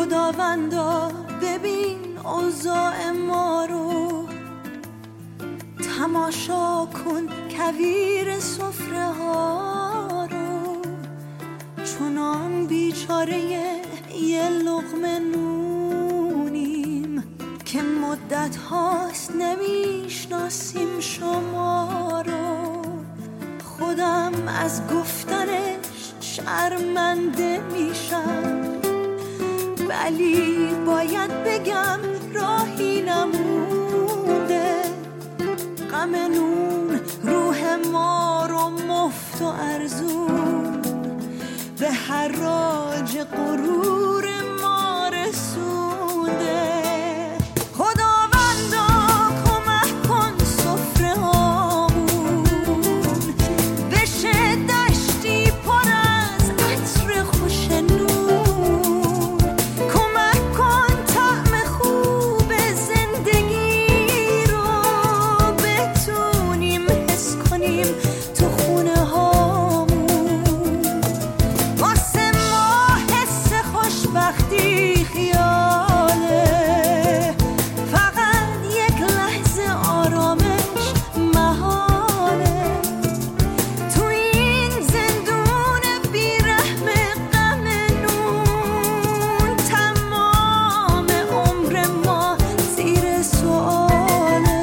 خداوندا ببین اوضاع ما رو، تماشا کن کویر سفره ها رو، چونان بیچاره یه لقمه نونیم که مدت هاست نمیشناسیم شما رو. خودم از گفتنش شرمنده میشم، ولی باید بگم راهی نمونده. غم نون روح ما رو مفت و ارزون به حراج غرور ما رسونده. خداوندا کمک کن سفره هامون بشه دشتی پر از عطر خوش نون. کمک کن طعم خوب زندگی رو بتونیم حس کنیم تو خونه هامون. واسه ما حس خوشبختی خیاله، فقط یک لحظه آرامش محاله. تو این زندون بیرحم غم نون تمام عمر ما زیر سؤاله.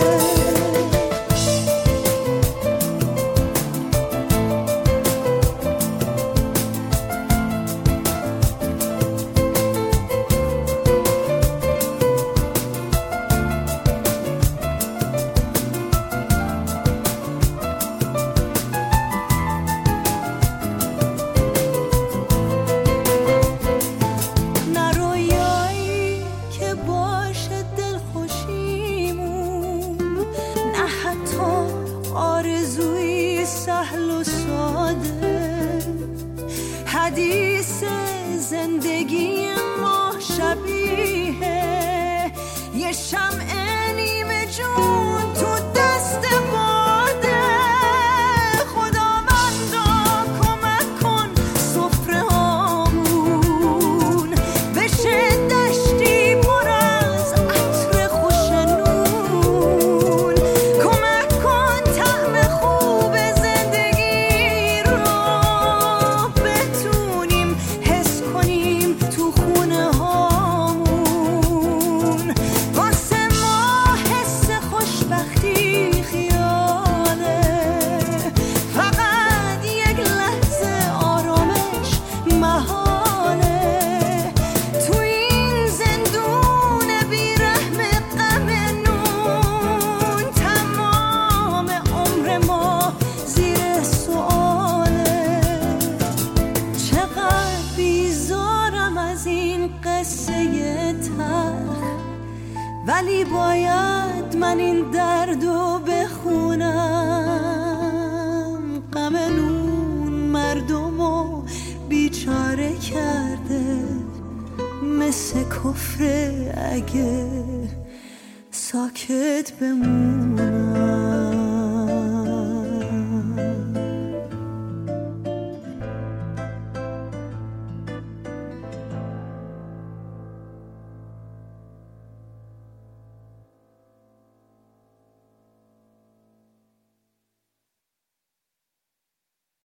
نه رویایی که باشه دلخوشیمون، نه حتی آرزوی سهل و ساده. حدیث زندگی ما شبیه یه شمع نیمه جون تو دست باده. خداوندا کمک کن سفره هامون بشه دشتی پر از عطر خوش نون. کمک کن طعم خوب زندگی رو بتونیم حس کنیم تو خونه هامون. واسه ما حس خوشبختی خیاله، فقط یک لحظه آرامش محاله. تو این زندون بیرحم غم نون تمام عمر ما زیر سؤاله. چقدر بیزارم از این قصه تلخ، ولی باید من این دردو بخونم. غم نون مردمو بیچاره کرده، مثل کفر اگه ساکت بمونم.